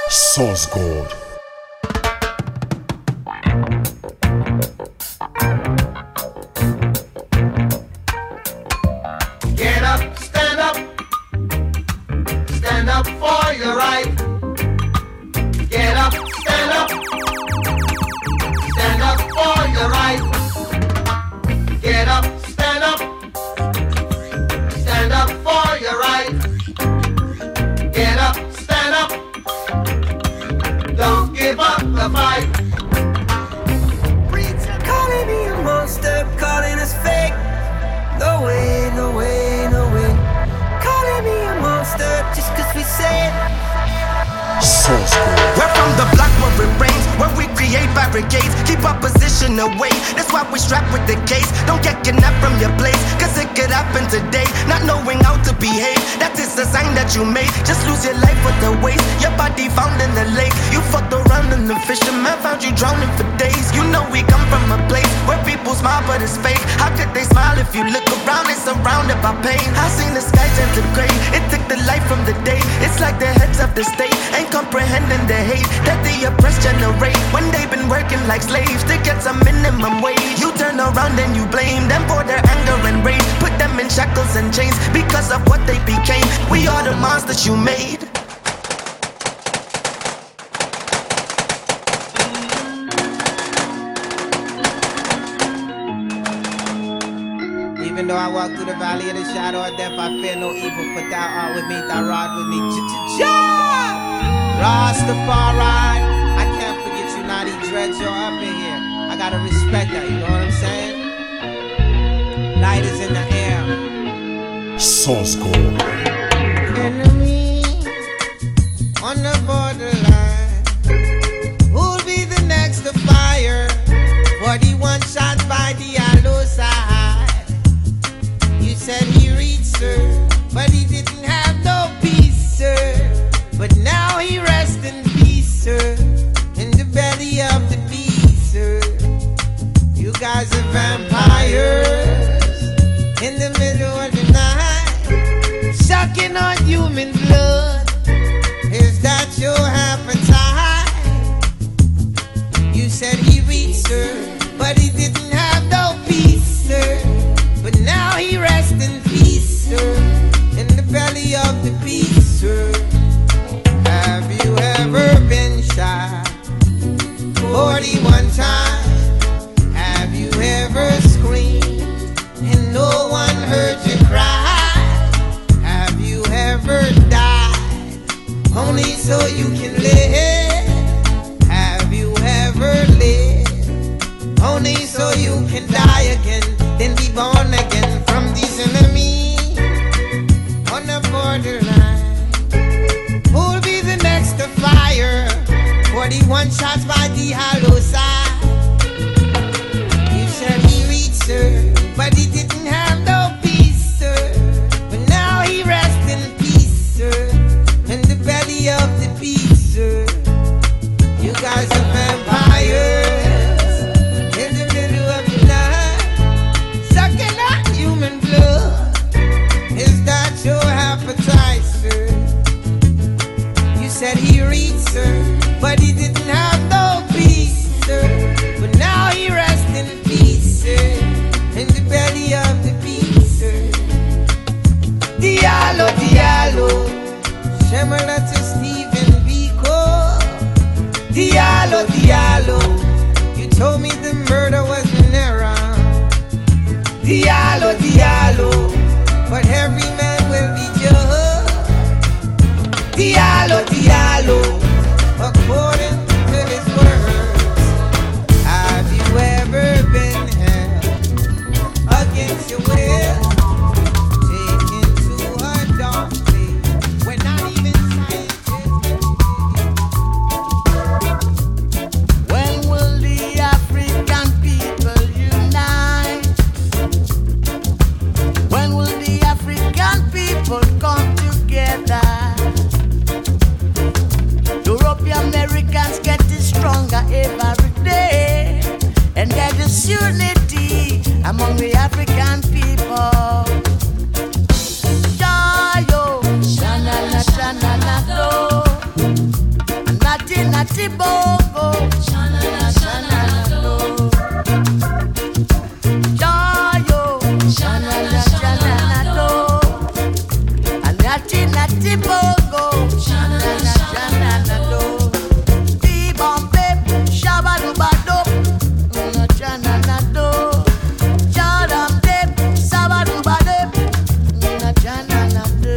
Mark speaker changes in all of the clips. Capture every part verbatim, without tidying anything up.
Speaker 1: Source God.
Speaker 2: Get up, stand up, stand up for your right. Get up, stand up, stand up for your right. Get up, stand up, stand up for your right. Get up, stand up, don't give up the fight.
Speaker 3: Calling me a monster, calling us fake. No way, no way, no way. Calling me a monster just cause we say it.
Speaker 1: Source God.
Speaker 4: We're from the block where it rains, where we create barricades, keep our position away. That's why we strap with the case. Don't get kidnapped from your place, cause it could happen today. Not knowing how to behave, that is a sign that you made. Just lose your life with the waste, your body found in the lake. You fucked around and the fisherman found you drowning for days. You know we come from a place where people smile but it's fake. How could they smile if you look around, it's surrounded by pain. I seen the sky turn to gray, it took the light from the day. It's like the heads of the state ain't comprehending the hate that the oppressed generate when they've been working like slaves to get some minimum wage. You turn around and you blame them for their anger and rage. Put them in shackles and chains because of what they became. We are the monsters you made.
Speaker 5: Even though I walk through the valley of the shadow of death, I fear no evil, for thou art with me, thy rod with me. Ch-ch-cha! Rastafari, I can't forget you, Naughty Dreads, you're up in here. I gotta respect that, you know what I'm saying? Light is in the air.
Speaker 1: Source God.
Speaker 5: Enemy on the borderline, who'll be the next to fire? forty-one shots by the Diallo side. You said he reached, sir, but he didn't have no peace, sir. But now he rests in peace, sir, in the belly of the beast, sir. You guys are vampires in the middle of the night, sucking on human blood. Is that your appetite? You said he reached, sir, but he didn't have no peace, sir. But now he rests in peace, sir, in the belly of the beast, sir. Have you ever been shot forty-one times? Have you ever screamed and no one heard you cry? Have you ever died only so you can live? Have you ever lived only so you can die again, then be born again from these enemies on the borderline? Who'll be the next to fire? forty-one shots by the hollow side. You said he reached, sir, but he didn't have no peace, sir. But now he rests in peace, sir, in the belly of the beast, sir. You guys are vampires in the middle of the night, sucking on human blood. Is that your appetite, sir? You said he reached, sir, but he didn't have no peace, sir. But now he rests in peace, sir, in the belly of the beast, sir. Diallo, Diallo, similar to Stephen Biko. Diallo, Diallo, you told me the murder was an error. Diallo, Diallo, but every man will be judged. Diallo, Diallo, according to his words. Have you ever been held against your will? Taken to a dark place where not even scientists. When will the African people unite
Speaker 3: natty bongo. Shanana, shanana, no. Joyo, shanana, shanana, no. A natty, natty bongo. Shanana, shanana, no. T-bombe, shabadubado. Shanana, no. Jadamde, sabadubade. Shanana, no.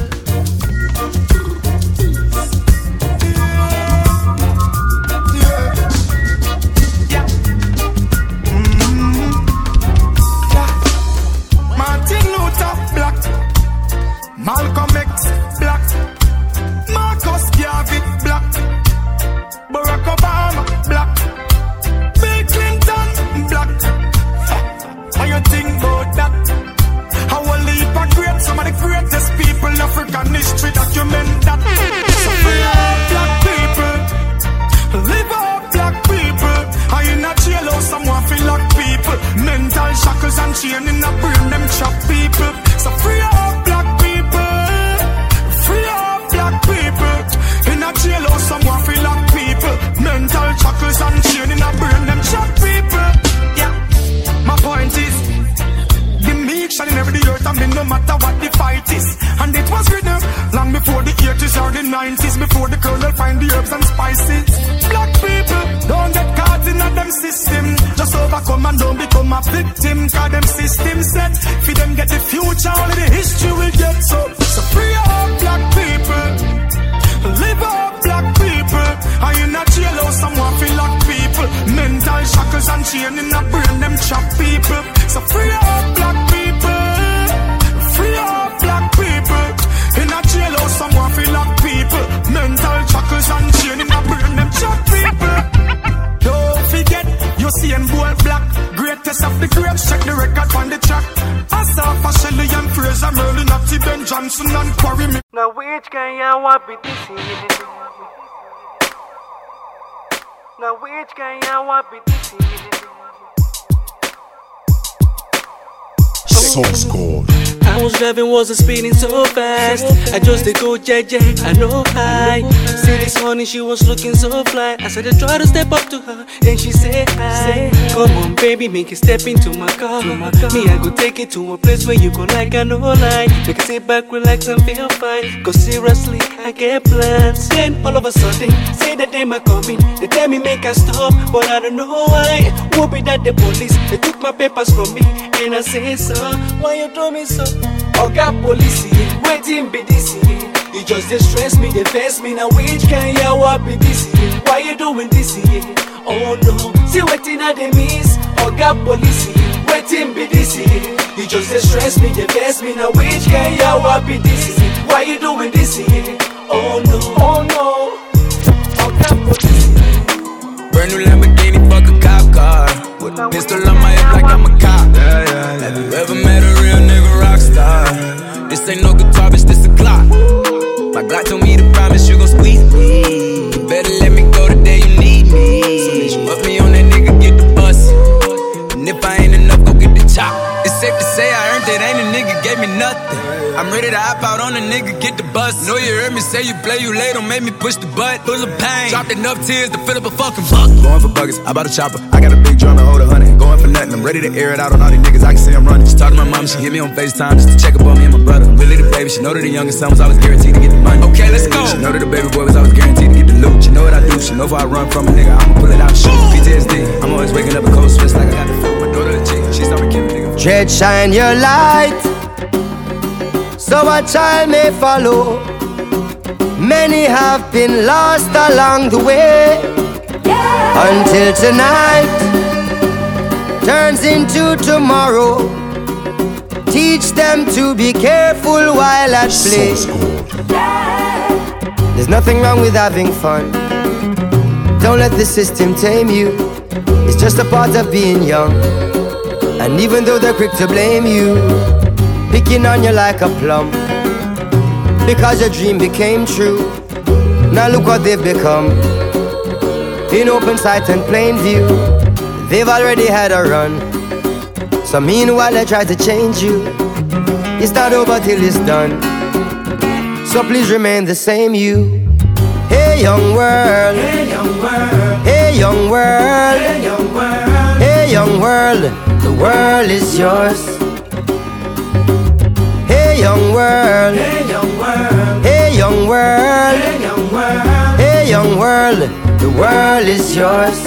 Speaker 6: Martin Luther, black. Malcolm X, black. Marcus Garvey, black. Barack Obama, black. Bill Clinton, black. How you think about that? How a leap of great, some of the greatest people in African history document that. So free all black people, live all black people. Are you not jail or someone feel like people? Mental shackles and chain in a brain, them chop people. So free all black people, free all black people. In a jail or someone feel like people. Mental shackles and chain in a brain, them chop people. Yeah, my point is, the meek shall inherit the earth, and me no matter what the fight is. And it was written long before the eighties or the nineties, before the colonel find the herbs and spices. Black people don't get caught in a them system. Just overcome and don't become a victim. Cause them system set for them get the future, only the history will get. So, so free all black people, live all black people. Are you not jail or someone feel like people? Mental shackles and chain in a brain, them chop people. So free all black people, free all black people. In a jail or someone feel like people. Mental shackles and chain in a brain, them chop people. Don't forget, you see them boy black. Greatest of the greats, check the record on the track. Asafa Shelley and Fraser Merlin, Natty Ben Johnson and Quarry.
Speaker 7: Now which can you want be this year? Now which can you want be this year?
Speaker 1: Source code.
Speaker 7: I was driving, wasn't speeding so fast. I just did go J J, I know I see this honey, she was looking so fly. I said I try to step up to her, then she said hi. Come on baby, make it step into my car. Me, I go take it to a place where you go like I know lie. Make it sit back, relax and feel fine. Cause seriously, I get plans. Then all of a sudden, say that they might coming. They tell me make I stop, but I don't know why. Won't be that the police, they took my papers from me. And I say so, why you do me so? Oh God, police, waiting be this year. You just distress me, they face me. Now which can you what be this year? Why you doing this year? Oh no, see waiting at the miss. Oh God, police, waiting be this year. You just distress me, they face me. Now which can you what be this year? Why you doing this year? Oh no, oh no. Oh God, police.
Speaker 8: Brand new Lamborghini, fuck a cop car. With a pistol on my hip like I'm a cop. Yeah, yeah, yeah. Have you ever met a real nigga rock star? This ain't no guitar, bitch, this a Glock. My Glock told me to promise you gon' squeeze me. Better let me go the day you need me. So bitch, put me on that nigga, get the bus. And if I ain't enough, go get the chop. It's safe to say I earned it, ain't a nigga gave me nothing. I'm ready to hop out on a nigga, get the bus. Know you heard me say you play, you late, don't make me push the butt. Full of pain, dropped enough tears to fill up a fucking bucket.
Speaker 9: Going for buggers, I bought a chopper. I got a big drum to hold a hundred. Going for nothing, I'm ready to air it out on all these niggas. I can see I'm running. She talked to my mom, she hit me on FaceTime just to check up on me and my brother. Really the baby, she know that the youngest son was always guaranteed to get the money.
Speaker 8: Okay, let's go.
Speaker 9: She know that the baby boy was always guaranteed to get the loot. She know what I do, she know if I run from a nigga, I'ma pull it out and shoot. P T S D, I'm always waking up a cold sweats like I got the flu. My daughter the chick, she started killing nigga.
Speaker 3: Dread, shine your light, so a child may follow. Many have been lost along the way, yeah. Until tonight turns into tomorrow. Teach them to be careful while at play. There's nothing wrong with having fun. Don't let the system tame you. It's just a part of being young. And even though they're quick to blame you, picking on you like a plum, because your dream became true. Now look what they've become. In open sight and plain view, they've already had a run. So meanwhile they try to change you. It's not over till it's done. So please remain the same you. Hey Hey young world,
Speaker 7: Hey young world,
Speaker 3: hey young world,
Speaker 7: hey young world,
Speaker 3: hey young world, the world is yours. Hey young world,
Speaker 7: hey young world,
Speaker 3: hey young world,
Speaker 7: hey young world,
Speaker 3: hey young world, the world is yours.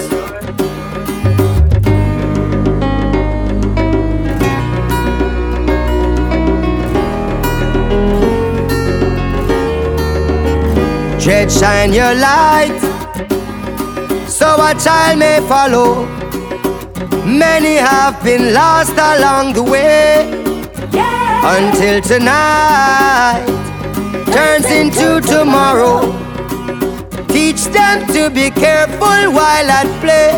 Speaker 3: Dread, shine your light, so a child may follow. Many have been lost along the way, until tonight turns into tomorrow. Teach them to be careful while at play.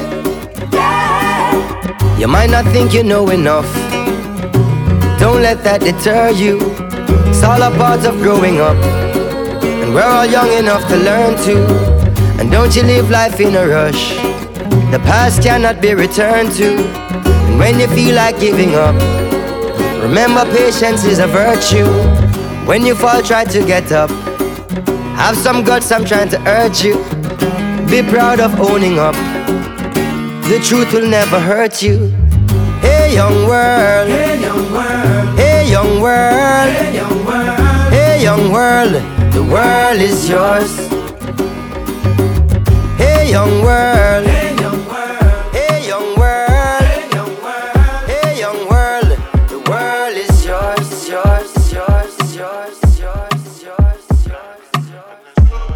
Speaker 3: You might not think you know enough, don't let that deter you. It's all a part of growing up, and we're all young enough to learn too. And don't you live life in a rush, the past cannot be returned to. And when you feel like giving up, remember patience is a virtue. When you fall, try to get up. Have some guts, I'm trying to urge you. Be proud of owning up, the truth will never hurt you. Hey young world,
Speaker 7: hey young world,
Speaker 3: hey young world,
Speaker 7: hey young world,
Speaker 3: hey young world, the world is yours. Hey young world,
Speaker 7: hey young world,
Speaker 3: hey young world,
Speaker 7: hey young world,
Speaker 3: hey young world, the world is yours, yours, yours, yours, yours, yours, yours, yours.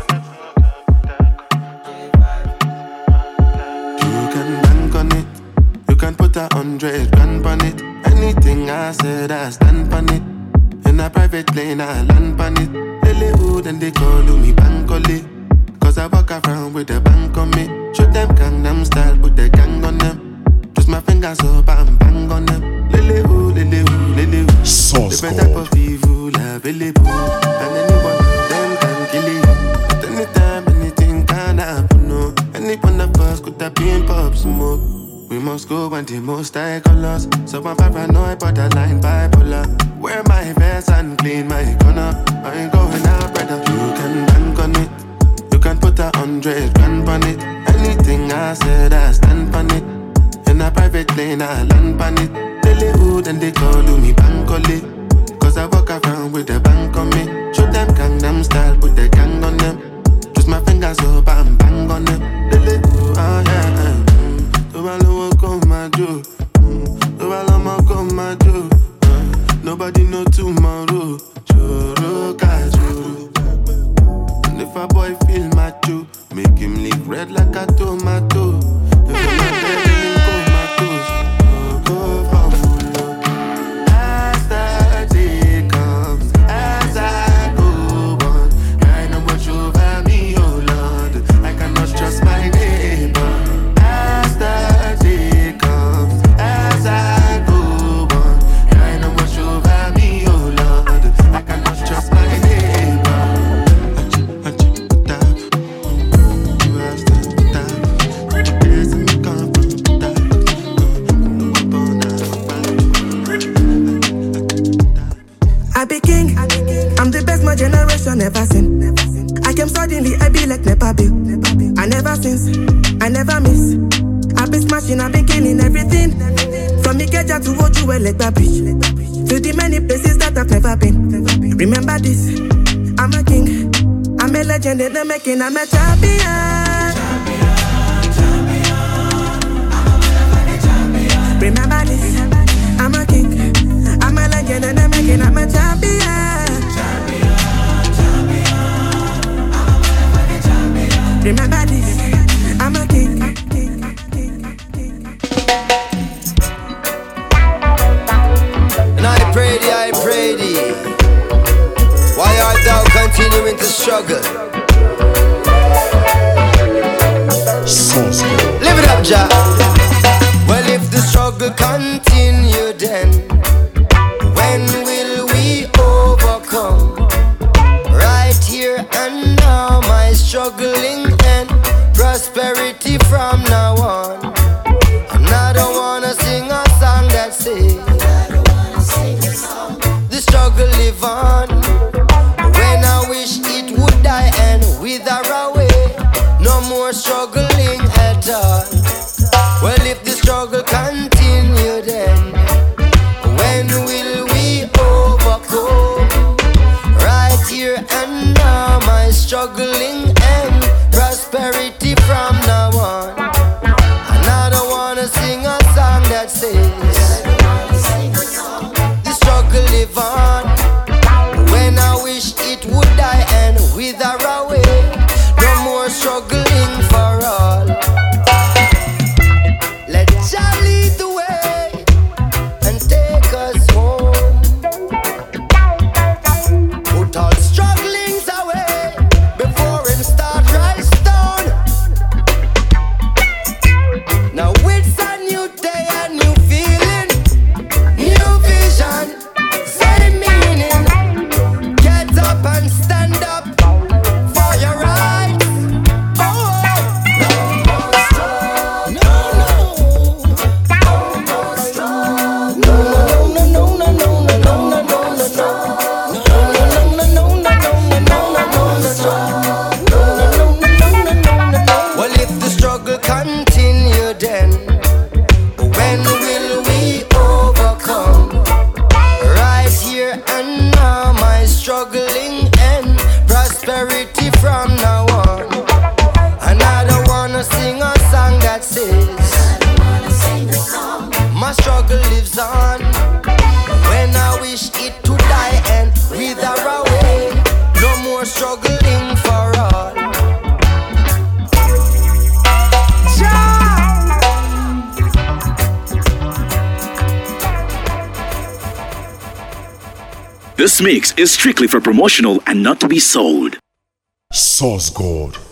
Speaker 10: You can bank on it, you can put a hundred grand on it. Anything I said, I stand on it. In a private plane, I land on it. Lily hood and they call me Bankole. Cause I walk around with a bank on me. Show them Gangnam style, put the gang on them. Twist my fingers up and bang on them. Lily hood, lily hood, lily hood.
Speaker 1: Source
Speaker 10: The type
Speaker 1: code.
Speaker 10: of evil available. And anyone of them can kill you. At any time, anything can happen, no. Any one of us could have been pop smoke. We must go and the most high colors. So I'm paranoid, borderline bipolar. Wear my vest and clean my corner. I ain't going out, brother. You can bank on it. You can put a hundred grand on it. Anything I said, I stand on it. In a private plane, I land on it. Daily hood and they call me Bankole. Cause I walk around with a bank on me. Show them Gangnam style, put the gang on them. Twist my fingers up and bang on them. Daily hood, oh yeah. Do I know what come my do? Do I love my come my do? Nobody know tomorrow. Choro kachoro. And if a boy feel macho, make him lick red like a tomato. If I'm not there, then comatose. Oh, go for more. As the day comes, as I go on, I know what over me, oh Lord. I cannot trust my neighbor. As the day comes, as I go on, I know what over me, oh Lord. I cannot trust my neighbor.
Speaker 11: I be king, I'm the best my generation ever seen. I came suddenly, I be like Nepa Bill. I never since, I never miss. I be smashing, I be killing everything. From Ikeja to Ojuwe, like that beach. To the many places that I've never been. Remember this, I'm a king. I'm a legend in the making, I'm a champion. Remember this, I'm a king. I'm a legend in the making, I'm a champion. Remember this, I'm a king.
Speaker 3: And I pray thee, I pray thee, why art thou continuing to struggle?
Speaker 1: Source code.
Speaker 3: Live it up, Jah. Well, if the struggle continue, then when will we overcome? Right here and now, my struggling end. Prosperity from now on. And I don't wanna sing a song that says the struggle live on. When I wish it would die and wither away. more struggling at all. Well, if the struggle continue, then when will we overcome? Right here and now, my struggling end prosperity from now on. And I don't wanna sing a song that says the struggle live on. When I wish it would die and wither away, no more struggling for all. Let Jah lead the way and take us home. Put all strugglings away before him start rise down. Now it's a new day, a new feeling, new vision, same meaning. Get up and stand up for your rights. Oh, no more struggle. No, no. No more struggle. No, no, no, no, no, no, no, no, no, no, no, no. No, no, no, no, no, no, no, no, no, struggle. No, no, no, no, no, no, no. Well, if the struggle continue, then when will we overcome? Right here and now, my struggling end prosperity from now on. And I don't wanna sing a song that says my struggle lives on. When I wish it to die and wither away, no more struggling for all.
Speaker 12: This mix is strictly for promotional and not to be sold.
Speaker 1: Source God.